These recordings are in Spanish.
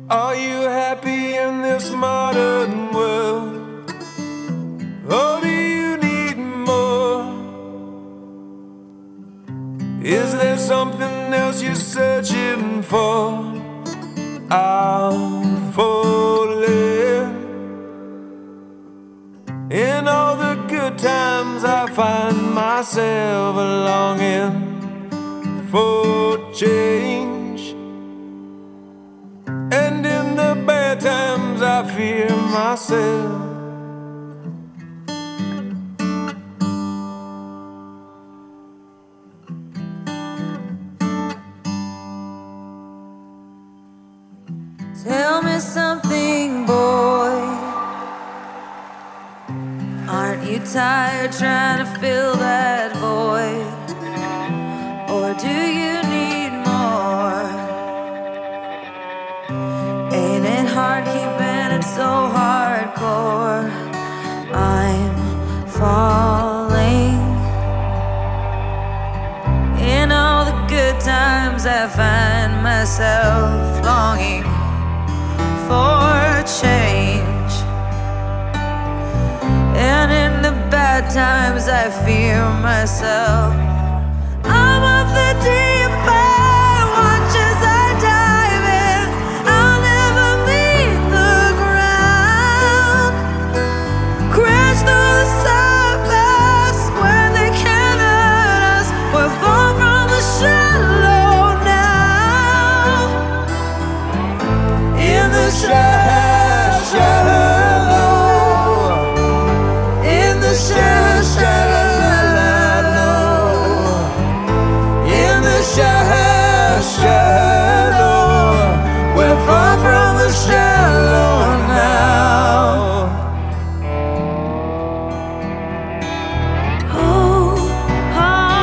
Are you happy in this modern world? Or do you need more? Is there something else you're searching for? I'm falling. In all the good times I find myself longing for change, and in the bad times I fear myself. Tell me something, boy. Aren't you tired trying to fill that void? Or do you need more? Ain't it hard keeping it so hardcore? I'm falling. In all the good times I find myself longing for change, and in the bad times I fear myself. I'm of the deep end, watch as I dive in. I'll never meet the ground. Crash through the surface where they can't hurt us. We're far from the shallow now. In the shallow, in the shallow. Shallow, we're far from the shallow now. Oh, oh,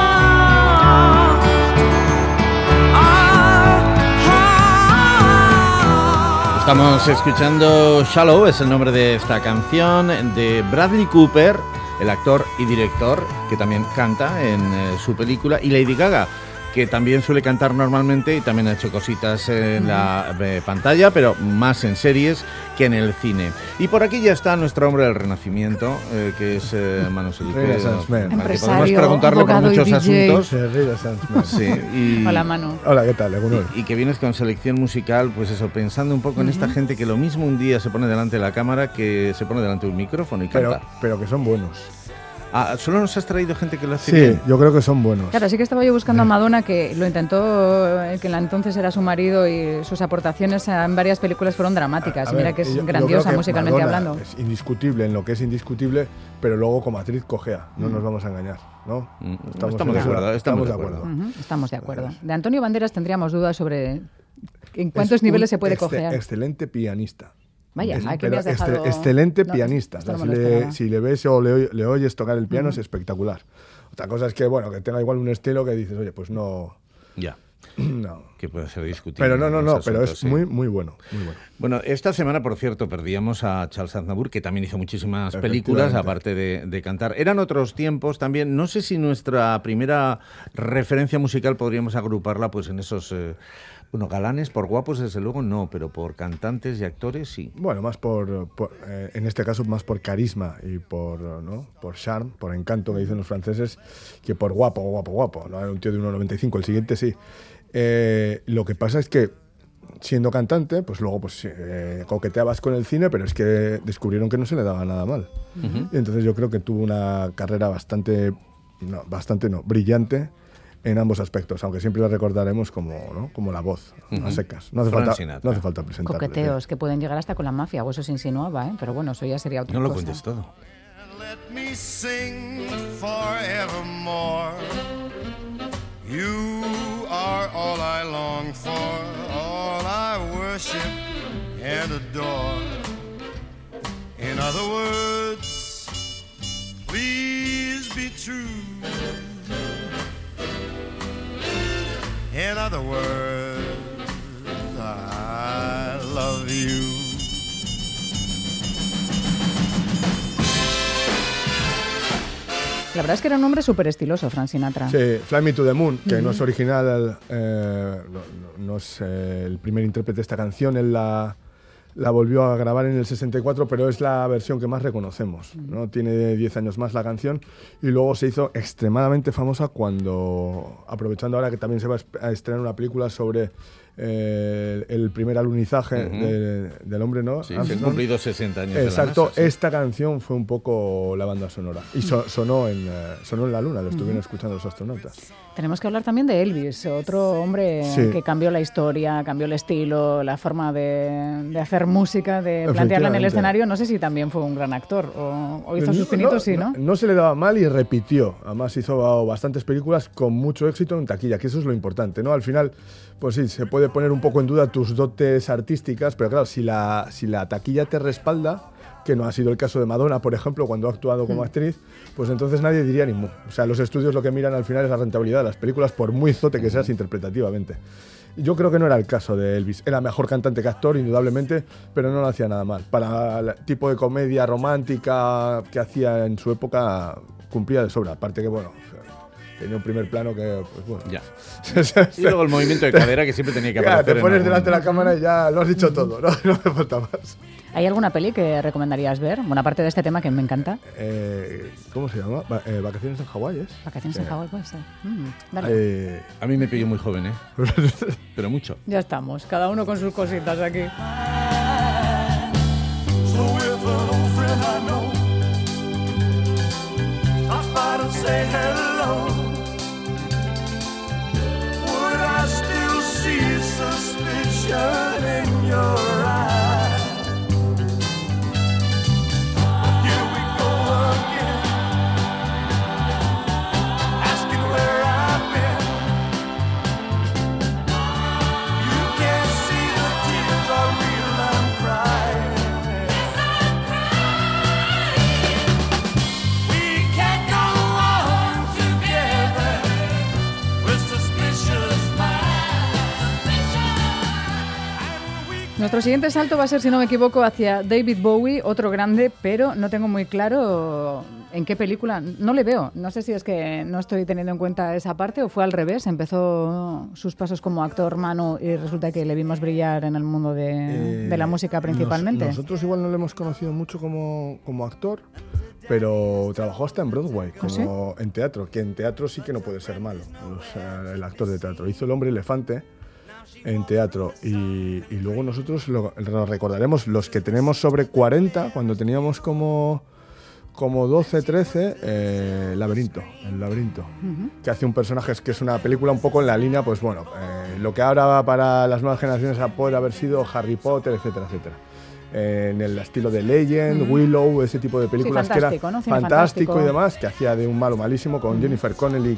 oh, oh. Estamos escuchando Shallow, es el nombre de esta canción de Bradley Cooper, el actor y director que también canta en su película, y Lady Gaga, que también suele cantar normalmente y también ha hecho cositas en la pantalla, pero más en series que en el cine. Y por aquí ya está nuestro hombre del Renacimiento, que es Manu Selique, que podemos preguntarle por muchos asuntos. Sí, y, hola, Manu. Hola, ¿qué tal? Y que vienes con selección musical, pues eso, pensando un poco en esta gente que lo mismo un día se pone delante de la cámara que se pone delante de un micrófono y canta. Pero que son buenos. Ah, ¿solo nos has traído gente que lo hace sí, bien? Yo creo que son buenos. Claro, sí que estaba yo buscando a Madonna, que lo intentó, que entonces era su marido, y sus aportaciones en varias películas fueron dramáticas. Y mira que es grandiosa musicalmente Madonna hablando. Es indiscutible en lo que es indiscutible, pero luego como actriz cojea, no nos vamos a engañar, ¿no? Estamos de acuerdo. Estamos de acuerdo. De Antonio Banderas tendríamos dudas sobre en cuántos niveles se puede cojear. Excelente pianista. Vaya, aquí me has dejado... Excelente pianista. No si le ves o le oyes tocar el piano es espectacular. Otra cosa es que, bueno, que tenga igual un estilo que dices, oye, pues no... Ya. No. Que puede ser discutible. Pero no, pero es muy bueno, muy bueno. Bueno, esta semana, por cierto, perdíamos a Charles Aznavour, que también hizo muchísimas películas, aparte de cantar. Eran otros tiempos también. No sé si nuestra primera referencia musical podríamos agruparla pues en esos... Bueno, galanes, por guapos desde luego no, pero por cantantes y actores sí. Bueno, más en este caso más por carisma y por charme, por encanto que dicen los franceses, que por guapo. No era un tío de 1,95, el siguiente sí. Lo que pasa es que siendo cantante, pues luego coqueteabas con el cine, pero es que descubrieron que no se le daba nada mal. Y entonces yo creo que tuvo una carrera brillante en ambos aspectos, aunque siempre la recordaremos como la voz, a secas. No hace falta presentarle. Coqueteos que pueden llegar hasta con la mafia, o eso se insinuaba, ¿eh? Pero bueno, eso ya sería otra cosa. No lo cuentes todo. Let me sing forevermore. You are all I long for, all I worship and adore. In other words, please be true. In other words, I love you. La verdad es que era un hombre súper estiloso, Frank Sinatra. Sí, Fly Me to the Moon, que no es original, no es el primer intérprete de esta canción, él la volvió a grabar en el 64, pero es la versión que más reconocemos, ¿no? Tiene 10 años más la canción y luego se hizo extremadamente famosa cuando, aprovechando ahora que también se va a estrenar una película sobre el primer alunizaje del hombre, ¿no? Sí, se han cumplido 60 años. Exacto, de la NASA, sí. Esta canción fue un poco la banda sonora y sonó en la luna, lo estuvieron escuchando los astronautas. Tenemos que hablar también de Elvis, otro hombre que cambió la historia, cambió el estilo, la forma de hacer música, de plantearla en el escenario. No sé si también fue un gran actor o hizo sus pinitos, ¿no? No se le daba mal y repitió. Además hizo bastantes películas con mucho éxito en taquilla, que eso es lo importante, ¿no? Al final, pues sí, se puede poner un poco en duda tus dotes artísticas, pero claro, si la taquilla te respalda, que no ha sido el caso de Madonna, por ejemplo, cuando ha actuado como actriz, pues entonces nadie diría ni mu. O sea, los estudios lo que miran al final es la rentabilidad de las películas, por muy zote que seas interpretativamente. Yo creo que no era el caso de Elvis. Era mejor cantante que actor, indudablemente, pero no lo hacía nada mal. Para el tipo de comedia romántica que hacía en su época, cumplía de sobra. Aparte que, bueno, tenía un primer plano que, pues bueno... Ya. Y luego el movimiento de cadera que siempre tenía que aparecer. Te pones delante de la cámara y ya lo has dicho todo, ¿no? No me falta más. ¿Hay alguna peli que recomendarías ver? Bueno, aparte de este tema que me encanta. ¿Cómo se llama? Vacaciones en Hawái, ¿es? Vacaciones en Hawái, puede ser. Dale. A mí me pilló muy joven, pero mucho. Ya estamos, cada uno con sus cositas aquí. Nuestro siguiente salto va a ser, si no me equivoco, hacia David Bowie, otro grande, pero no tengo muy claro en qué película. No le veo. No sé si es que no estoy teniendo en cuenta esa parte o fue al revés. Empezó sus pasos como actor Manu y resulta que le vimos brillar en el mundo de la música principalmente. Nosotros igual no le hemos conocido mucho como actor, pero trabajó hasta en Broadway, como en teatro, que en teatro sí que no puede ser malo, el actor de teatro. Hizo El hombre elefante en teatro y luego nosotros lo recordaremos los que tenemos sobre 40, cuando teníamos como 12, 13, El laberinto, que hace un personaje que es una película un poco en la línea, pues bueno, lo que ahora para las nuevas generaciones puede haber sido Harry Potter, etcétera, etcétera. En el estilo de Legend, Willow, ese tipo de películas que era fantástico y demás, que hacía de un malo malísimo con Jennifer Connelly,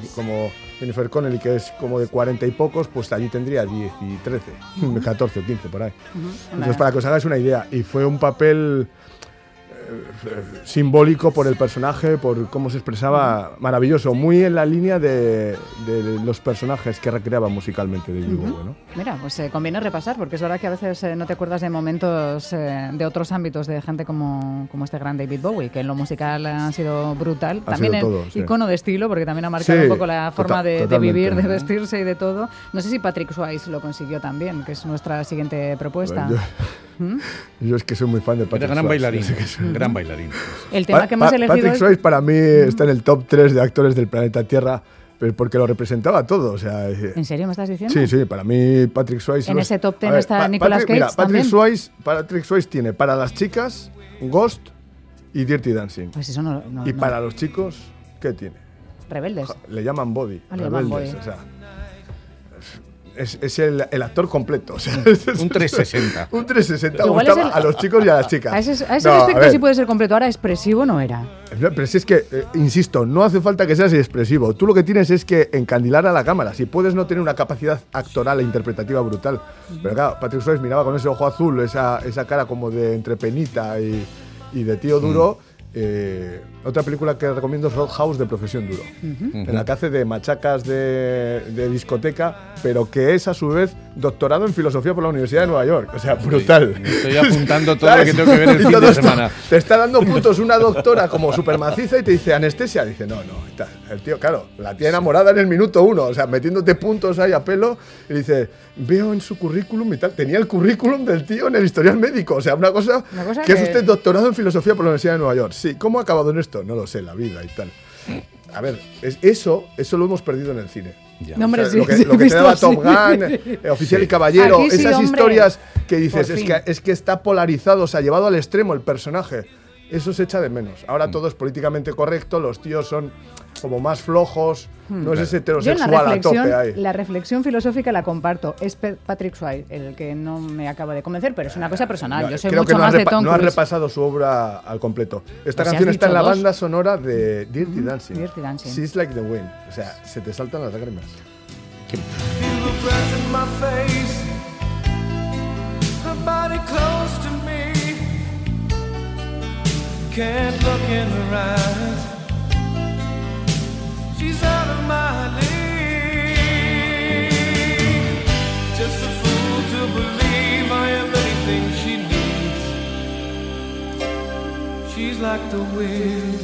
que es como de 40 y pocos, pues allí tendría 10 y 13, 14 o 15 por ahí. Entonces, para que os hagáis una idea, y fue un papel simbólico por el personaje, por cómo se expresaba, maravilloso, muy en la línea de los personajes que recreaba musicalmente de David Bowie, ¿no? Mira, pues conviene repasar, porque es verdad que a veces no te acuerdas de momentos de otros ámbitos de gente como este gran David Bowie, que en lo musical ha sido brutal, también icono de estilo, porque también ha marcado un poco la forma de vivir, de vestirse y de todo. No sé si Patrick Swayze lo consiguió también, que es nuestra siguiente propuesta. Yo es que soy muy fan de Patrick Swayze. Gran bailarín. El tema que hemos elegido Patrick Swayze para mí está en el top 3 de actores del planeta Tierra, porque lo representaba todo. O sea, ¿en serio me estás diciendo? Sí, para mí Patrick Swayze... En ese top 10 está Nicolas Cage. Mira, Patrick Swayze tiene para las chicas Ghost y Dirty Dancing. Pues eso no, para los chicos, ¿qué tiene? Rebeldes. Le llaman Body. Le llaman Body. O sea, es el actor completo. O sea, un 360. Un 360. Gustaba a los chicos y a las chicas. A ese respecto sí puede ser completo. Ahora, expresivo no era. Pero si es que, insisto, no hace falta que seas expresivo. Tú lo que tienes es que encandilar a la cámara. Si puedes no tener una capacidad actoral e interpretativa brutal. Pero claro, Patrick Swayze miraba con ese ojo azul, esa cara como de entrepenita y de tío duro. Otra película que recomiendo es Roadhouse, de Profesión Duro, en la que hace de machacas de discoteca, pero que es a su vez doctorado en filosofía por la Universidad de Nueva York. O sea, brutal. Me estoy apuntando todo lo que tengo que ver el fin de semana. Te está dando puntos una doctora como súper maciza y te dice anestesia. Dice, no. El tío, claro, la tía enamorada en el minuto 1. O sea, metiéndote puntos ahí a pelo. Y dice, veo en su currículum y tal. Tenía el currículum del tío en el historial médico. O sea, una cosa que es usted doctorado en filosofía por la Universidad de Nueva York. Sí, ¿cómo ha acabado en esto? No lo sé, la vida y tal. A ver, eso lo hemos perdido en el cine. Ya. No, hombre, O sea, sí, lo que te daba Top sí. Gun, Oficial y Caballero, Aquí sí, esas hombre. historias que dices, Por fin. es que está polarizado, o sea, llevado al extremo el personaje. Eso se echa de menos. Ahora todo es políticamente correcto, los tíos son como más flojos, no es ese Yo en heterosexual a tope ahí. la reflexión filosófica la comparto. Es Patrick Swayze el que no me acaba de convencer, pero es una cosa personal. No, Yo soy creo mucho que más de Tom no has Cruise. repasado su obra al completo. Esta Pues si canción has está en la dicho dos. banda sonora de Dirty Dancing. Dirty Dancing. She's Like the Wind. O sea, se te saltan las lágrimas. Feel the breath in my face, her body close to me. Can't look in her eyes. She's out of my league. Just a fool to believe I am anything she needs. She's like the wind.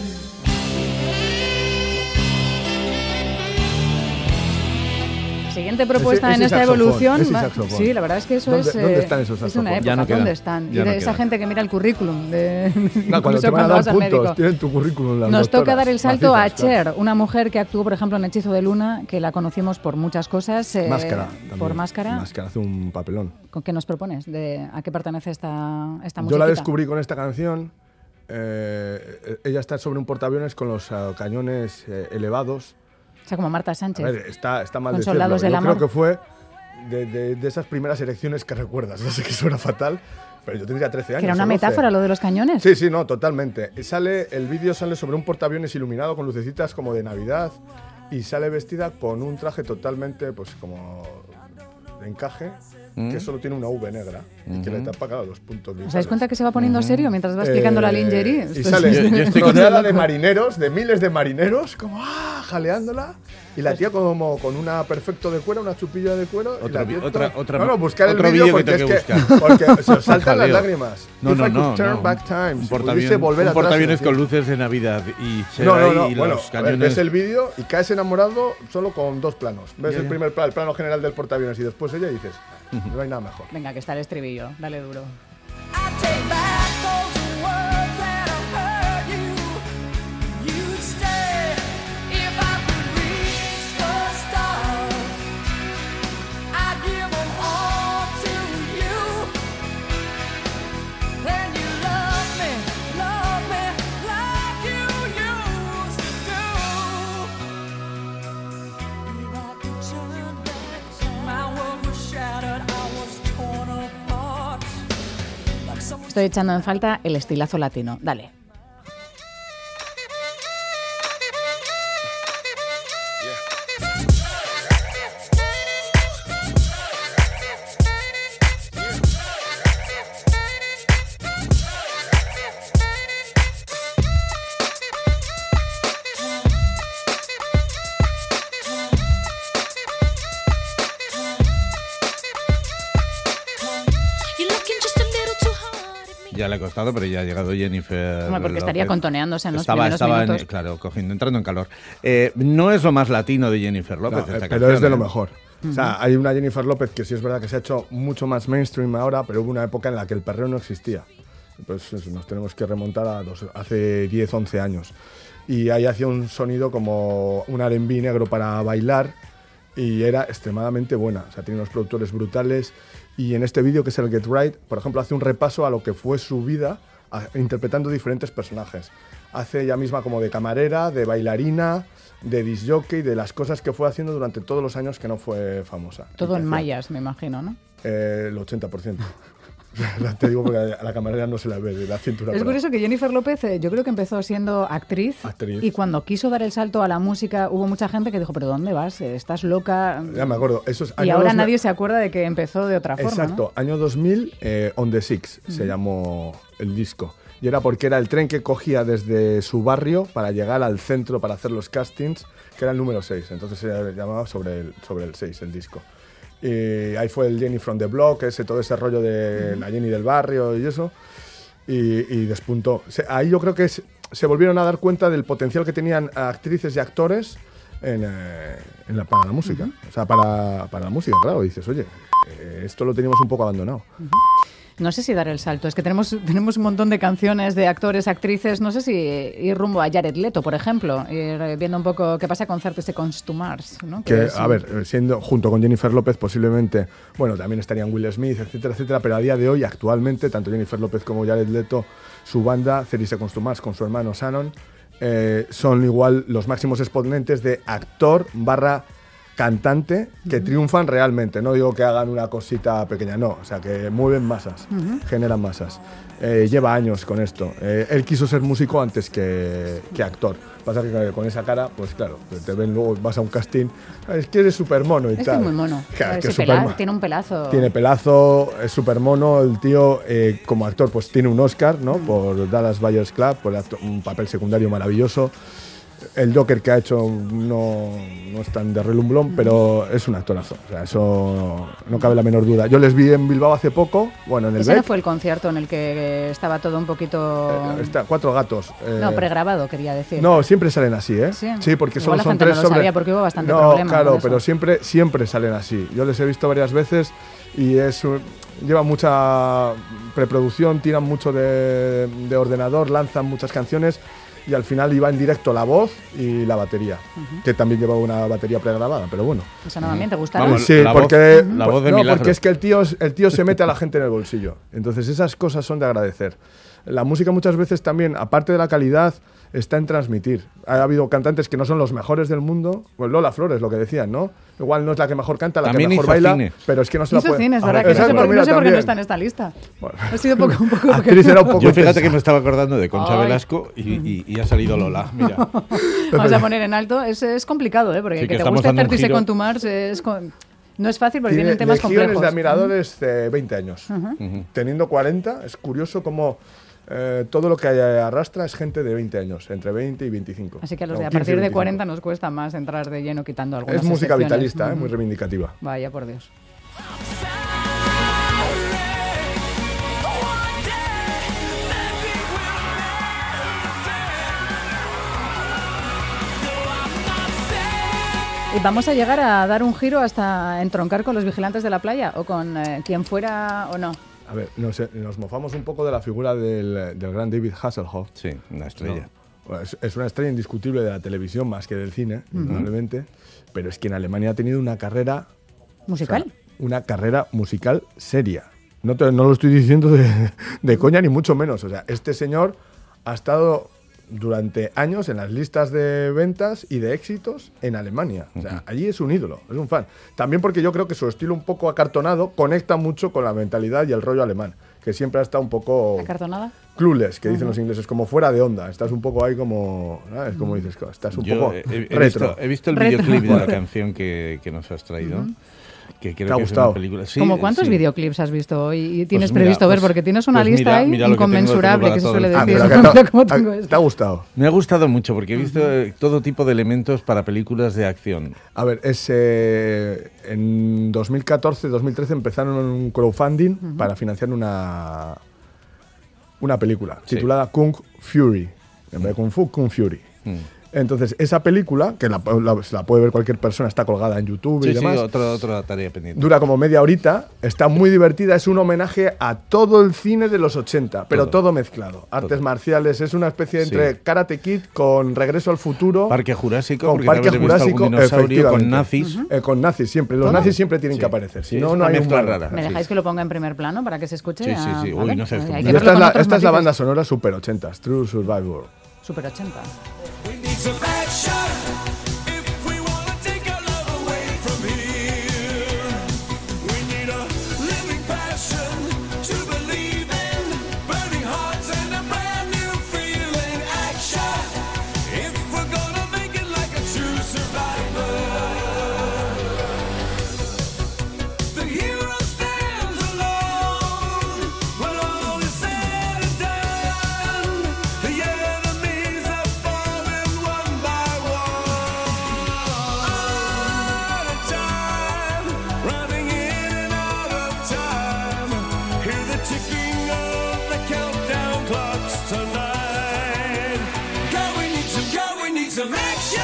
Siguiente propuesta Ese en esta saxofón, evolución. ese saxofón. Sí, la verdad es que eso ¿Dónde- es. dónde están esos es una saxofones? época. Ya no quedan, ¿Dónde están? ya Y de no esa quedan. gente que mira el currículum. Claro, cuando incluso te van a cuando dar vas al puntos, médico. tienen tu currículum las Nos toca doctoras, dar el salto a macizas, claro. Cher, una mujer que actuó, por ejemplo, en Hechizo de Luna, que la conocimos por muchas cosas. Máscara. También. Por Máscara. Máscara hace un papelón. ¿Con qué nos propones? ¿A qué pertenece esta musiquita? Yo la descubrí con esta canción. Ella está sobre un portaaviones con los cañones elevados. O sea, como Marta A Sánchez. ver, está mal Con decirlo. Soldados del Yo Amor. creo que fue de esas primeras elecciones que recuerdas. Ya sé que suena fatal, pero yo tendría 13 años. ¿Que era una o 12. metáfora lo de los cañones? Sí, no, totalmente. El vídeo sale sobre un portaaviones iluminado con lucecitas como de Navidad y sale vestida con un traje totalmente, pues como de encaje, que solo tiene una V negra y que le tapa, claro, los puntos. ¿Os dais cuenta que se va poniendo serio mientras va explicando la lingerie? Y Esto sale es- Yo estoy rodeada de marineros, de miles de marineros, como jaleándola. Y la tía como con una perfecto de cuero, una chupilla de cuero. y la tía no, buscar el otro vídeo vídeo que porque tengo es que buscar. porque se os saltan las Jaleo. lágrimas. No, If no, I could no. turn no. back time, Un si pudiese volver atrás, portaaviones decía. con luces de Navidad y Cher No, ahí y bueno, los a ver, cañones. ves el vídeo y caes enamorado solo con dos planos. Ves Ya, el ya. primer plano, el plano general del portaaviones y después ella y dices, no hay nada mejor. Venga, que está el estribillo. Dale duro. I take back those words that I heard you. You'd stay if I could reach the stars. I'd give them all to you. Then you love me like you used to do. If I could turn back time, my world was shattered, I was torn apart. Like someone Estoy echando en falta el estilazo latino. Dale. you're looking just a little too hard at me. Ya le ha costado, pero ya ha llegado Jennifer. Hombre, porque estaría López. contoneándose en los Estaba, primeros minutos. claro, entrando en calor. No es lo más latino de Jennifer López. No, esta pero canción, es de lo ¿eh? mejor. O sea, hay una Jennifer López que sí es verdad que se ha hecho mucho más mainstream ahora, pero hubo una época en la que el perreo no existía. Pues eso, nos tenemos que remontar a hace 10, 11 años. Y ahí hacía un sonido como un R&B negro para bailar y era extremadamente buena. O sea, tiene unos productores brutales y en este vídeo, que es el Get Right, por ejemplo, hace un repaso a lo que fue su vida interpretando diferentes personajes. Hace ella misma como de camarera, de bailarina, de disc jockey, de las cosas que fue haciendo durante todos los años que no fue famosa. Todo Y en que hacía, mayas, me imagino, ¿no? El 80%. Te digo porque a la camarera no se la ve de la cintura. Es para curioso que Jennifer López, yo creo que empezó siendo actriz, Actriz. y cuando quiso dar el salto a la música hubo mucha gente que dijo, ¿pero dónde vas? ¿Estás loca? abajo. Ya me acuerdo. Eso es Y año ahora 2000. nadie se acuerda de que empezó de otra forma, Exacto, año 2000, On the Six se llamó el disco. Y era porque era el tren que cogía desde su barrio para llegar al centro para hacer los castings, que era el número 6. Entonces se llamaba sobre el 6 el disco. Y ahí fue el Jenny from the Block, todo ese rollo de la Jenny del barrio y eso. Y despuntó. Ahí yo creo que se volvieron a dar cuenta del potencial que tenían actrices y actores para la música. O sea, para la música, claro. Dices, oye, esto lo teníamos un poco abandonado. No sé si dar el salto. Es que tenemos un montón de canciones de actores, actrices. No sé si ir rumbo a Jared Leto, por ejemplo. Ir viendo un poco qué pasa con Certes de Costumars, ¿no? Que, a ver, siendo junto con Jennifer López, posiblemente, bueno, también estarían Will Smith, etcétera, etcétera. Pero a día de hoy, actualmente, tanto Jennifer López como Jared Leto, su banda, Certes de Costumars, con su hermano Shannon, son igual los máximos exponentes de actor / cantante que triunfan realmente. No digo que hagan una cosita pequeña, no. O sea, que mueven masas, generan masas. Lleva años con esto. Él quiso ser músico antes que actor. Pasa que con esa cara, pues claro, te ven luego, vas a un casting, es que eres súper mono y Es que tal. es muy mono. Claro, que Ese es supermono. tiene un pelazo. Tiene pelazo, es súper mono. El tío, como actor, pues tiene un Oscar, ¿no? Por Dallas Buyers Club, por un papel secundario maravilloso. El Joker que ha hecho no es tan de relumbrón, pero es un actorazo. O sea, eso no cabe la menor duda. Yo les vi en Bilbao hace poco, bueno, en el Ese no BEC. fue el concierto en el que estaba todo un poquito... Cuatro gatos. No, pregrabado, quería decir. No, siempre salen así, ¿eh? Sí. porque Igual solo la son gente tres no lo sobre... sabía porque hubo bastante no, problema claro, con eso. pero siempre salen así. Yo les he visto varias veces y lleva mucha preproducción, tiran mucho de ordenador, lanzan muchas canciones y al final iba en directo la voz y la batería, que también llevaba una batería pregrabada, pero bueno. Eso nuevamente, ¿gustaron? Vamos, Sí, la porque, voz- la voz de no, Milagro. porque es que el tío se mete a la gente en el bolsillo. Entonces esas cosas son de agradecer. La música muchas veces también, aparte de la calidad, está en transmitir. Ha habido cantantes que no son los mejores del mundo, pues Lola Flores, lo que decían, ¿no? Igual no es la que mejor canta, la También que mejor hizo baila, cine. pero es que no se la Hizo puede... cine, es A verdad ver, que no sé, exacto, por, no sé por qué no también. está en esta lista. Bueno. Ha sido un poco Actriz era un poco... Yo fíjate que tensa. me estaba acordando de Concha Ay. Velasco y ha salido Lola. Mira. Vamos a poner en alto. Es complicado, ¿eh? Porque Sí, que que te estamos guste dando un Certis de giro. Contumars no es fácil porque Tiene vienen temas legiones complejos. de admiradores de 20 años. Teniendo 40, es curioso cómo todo lo que arrastra es gente de 20 años, entre 20 y 25. Así que a los No, de a 15 y partir de 25. 40 nos cuesta más entrar de lleno quitando algunas Es música excepciones. vitalista, muy reivindicativa. Vaya, por Dios. ¿Y vamos a llegar a dar un giro hasta entroncar con los vigilantes de la playa o con quien fuera o no? A ver, nos mofamos un poco de la figura del gran David Hasselhoff. Sí, una estrella. No, es una estrella indiscutible de la televisión más que del cine, indudablemente, pero es que en Alemania ha tenido una carrera... ¿Musical? o sea, una carrera musical seria. No lo estoy diciendo de coña, ni mucho menos. O sea, este señor ha estado durante años en las listas de ventas y de éxitos en Alemania. O sea, allí es un ídolo, es un fan. También porque yo creo que su estilo un poco acartonado conecta mucho con la mentalidad y el rollo alemán, que siempre ha estado un poco... ¿Acartonada? clueless, que dicen los ingleses, como fuera de onda. Estás un poco ahí como... ¿sabes? Como dices, estás un poco retro. He visto el Retro. videoclip de la canción que nos has traído. Que creo ¿Te ha que gustado? es una película. Sí, ¿Cómo cuántos sí. videoclips has visto hoy y tienes Pues mira, previsto ver? pues- Porque tienes una pues lista mira, ahí mira lo que tengo, inconmensurable, tengo que se para suele todo decir. el- pero Mira que cómo tengo esto. ¿te ha gustado? Me ha gustado mucho porque he visto todo tipo de elementos para películas de acción. A ver, en 2014-2013 empezaron un crowdfunding para financiar una película Sí. titulada Kung Fury. En vez de Kung Fu, Kung Fury. Entonces, esa película, que la puede ver cualquier persona, está colgada en YouTube y Sí, sí, demás, otra tarea pendiente. dura como media horita, está muy divertida, es un homenaje a todo el cine de los 80, pero todo mezclado. Artes marciales, es una especie entre Sí. Karate Kid con Regreso al Futuro. Parque Jurásico, Con porque Parque también he visto Jurásico, algún dinosaurio efectivamente. con nazis. Con nazis siempre. Los nazis siempre tienen Sí. que aparecer. Si Sí, no, es no una hay un mezcla malo. rara. ¿Me dejáis que lo ponga en primer plano para que se escuche? Sí, sí, sí. Uy, Vale, no sé pues cómo. hay Y que verlo con otros esta es la matices. banda sonora Super 80s, True Survivor. Super 80. We need some action if we wanna take our love away from here. We need a living passion to believe in, burning hearts and a brand new feeling. Action if we're gonna make it like a true survivor. The hero stands alone when all is said and done. The enemies are falling one by one. some action.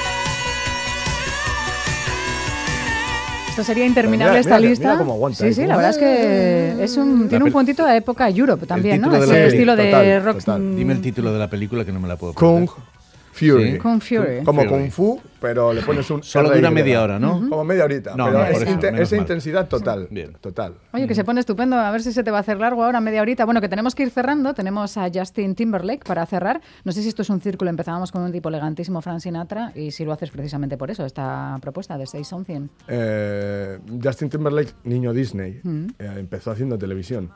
Esto sería interminable Mira, esta mira, lista. mira cómo aguanta Sí, ahí. sí, la verdad es que tiene un puntito de época Europe también, ¿no? título de Ese la estilo de total, rock. total. Dime el título de la película que no me la puedo perder. Kung Fury. Sí. Kung Fury. Como Fury. Kung Fu, pero le pones un Solo RY. dura media hora, ¿no? Como media horita. No, pero no, es por eso, menos esa mal. intensidad total. Bien. Total. Oye, que se pone estupendo, a ver si se te va a hacer largo ahora, media horita. Bueno, que tenemos que ir cerrando, tenemos a Justin Timberlake para cerrar. No sé si esto es un círculo, empezábamos con un tipo elegantísimo, Frank Sinatra, y si lo haces precisamente por eso, esta propuesta de Say Something. Justin Timberlake, niño Disney, empezó haciendo televisión.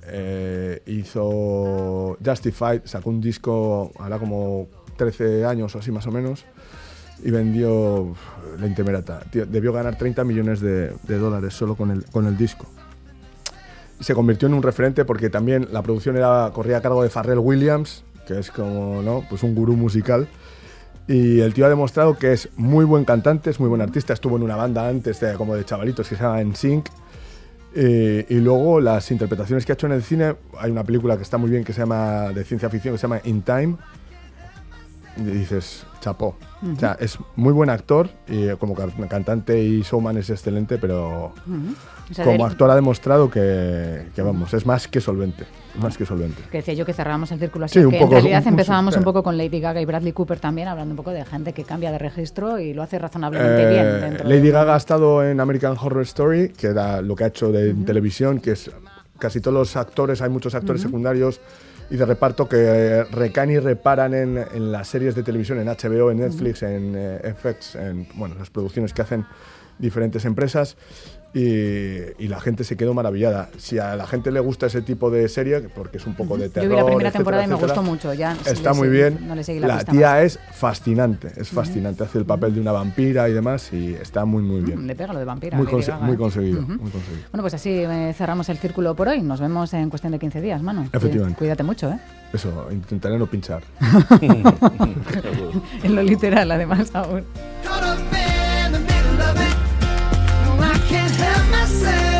Hizo Justified, sacó un disco, ahora como 13 años o así más o menos, y vendió la intemerata. Tío, debió ganar 30 millones de dólares solo con el disco. Y se convirtió en un referente porque también la producción corría a cargo de Pharrell Williams, que es como, ¿no?, pues un gurú musical. Y el tío ha demostrado que es muy buen cantante, es muy buen artista. Estuvo en una banda antes como de chavalitos que se llama NSYNC. Y luego las interpretaciones que ha hecho en el cine, hay una película que está muy bien que se llama, de ciencia ficción, que se llama In Time. Y dices, chapó. O sea, es muy buen actor y como cantante y showman es excelente, pero O sea, como actor ha demostrado que vamos, es más que solvente. Más que solvente. Que decía yo que cerrábamos el círculo así, Sí, un que poco, en realidad un empezábamos un claro. poco con Lady Gaga y Bradley Cooper también, hablando un poco de gente que cambia de registro y lo hace razonablemente bien. Dentro Lady de... Gaga ha estado en American Horror Story, que era lo que ha hecho en televisión, que es casi todos los actores, hay muchos actores secundarios y de reparto que recaen y reparan en las series de televisión, en HBO, en Netflix, en FX, en las producciones que hacen diferentes empresas. Y la gente se quedó maravillada. Si a la gente le gusta ese tipo de serie, porque es un poco de terror, Yo vi la primera etcétera, temporada y me etcétera, gustó mucho. Ya está muy bien. No le seguí la pista tía más. es fascinante, hace el papel de una vampira y demás, y está muy muy bien. Le pega lo de vampira. Muy, Lady Gaga, muy ¿eh? conseguido, muy conseguido. Bueno, pues así cerramos el círculo por hoy. Nos vemos en cuestión de 15 días, Manu. Efectivamente. Cuídate mucho, ¿eh? Eso, intentaré no pinchar. En lo literal, además, aún. Caught up in the middle of it. No, I can't help myself.